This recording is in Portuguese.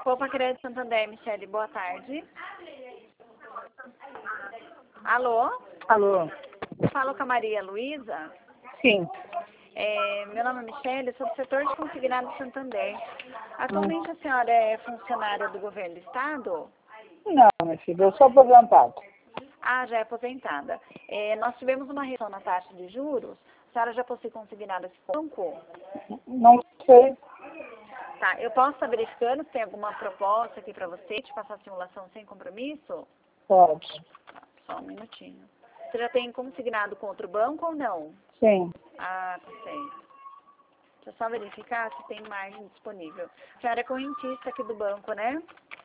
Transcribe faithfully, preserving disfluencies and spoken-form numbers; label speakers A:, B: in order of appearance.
A: Copa Crédito Santander, Michele, boa tarde. Alô?
B: Alô?
A: Falo com a Maria Luísa.
B: Sim.
A: É, meu nome é Michele, sou do setor de consignado Santander. Atualmente a senhora é funcionária do governo do estado?
B: Não, minha filha, eu sou aposentada.
A: Ah, já é aposentada. É, nós tivemos uma redução na taxa de juros. A senhora já possui consignado esse banco?
B: Não sei.
A: Tá, eu posso estar verificando se tem alguma proposta aqui para você, te passar a simulação sem compromisso?
B: Pode.
A: Tá, só um minutinho. Você já tem consignado com outro banco ou não?
B: Sim.
A: Ah, tá certo. Deixa eu só verificar se tem margem disponível. A senhora é correntista aqui do banco, né?